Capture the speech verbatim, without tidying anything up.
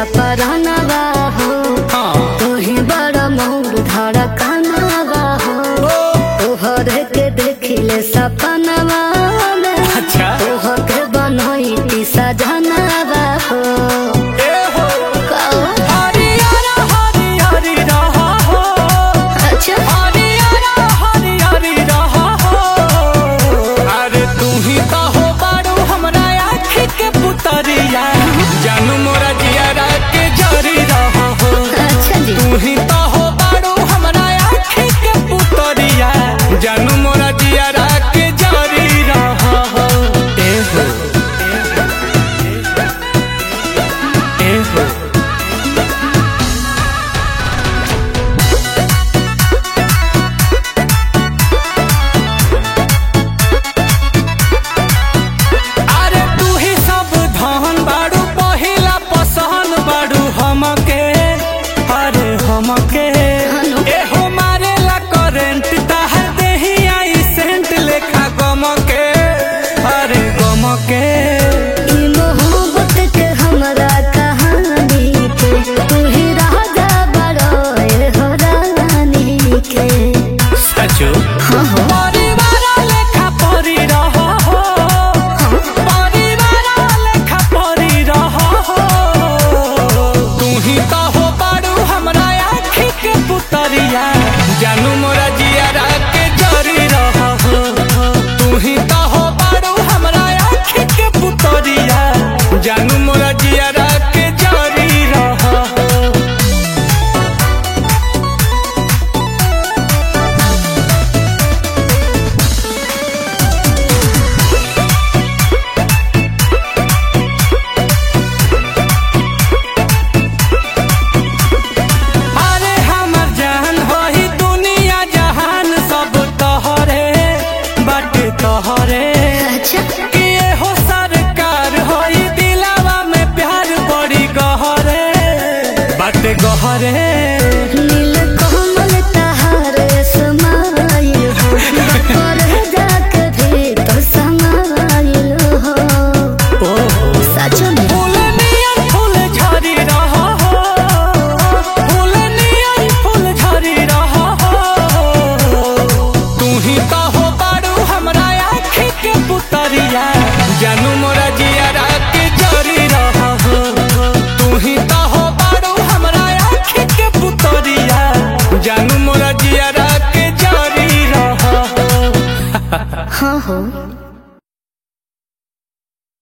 परनवा हो तू ही बड़ा मोर धड़कनवा हो तोहर के देखिले सपनवा में अच्छा तोहर के बनोई सजनवा हो जानू मोरा जियारा के जरी रहा हो। अच्छा जी तू ही तो हो बाड़ू हमरा आँखी के पुतरिया जानू मोरा जियारा के जरी रहा हो। ए हो ए हो अरे तू ही सब धन बाड़ू पहिला पसंद बाड़ू हमके अरे हमके ए हो मारे ला करेंट ताहर देही आई सेंट लेखा गमके अरे गमके ई मोहब्बत के हमरा कहानी के तू ही राजा बड़ो ए हो रानी के सचो हाँ हो परिवार लेखा परी रहा हो परिवार लेखा परी रहा हो तू ही तो हो बाड़ू हमरा आँखी के पुतरिया जानू मोरा जियारा के जरी रहा हो। तू ही तो हो बाड़ू हमरा आँखी के पुतरिया जानू मोरा जियारा के जरी रहा हो। अरे हमर जान होई दुनिया जहान सब तोहरे बाटे तोहरे अच्छा कि हो सरकार होई दिलावा में प्यार बड़ी गहरे बाटे गहरे नील कमल तहारे समाइल हो बकर जाके भी तो समाइल हो सच में फूल नियन फूल झरी रहा हो फूल नियन फूल झरी रहा हो तू ही तो हो बाड़ू हमरा आँखी के पुतरिया जानू मोरा जियारा के जरी रहा हो। तू ही तो हो बाड़ू हमरा आँखी के पुतरिया जानू मोरा जियारा के जरी रहा हो। हाँ हो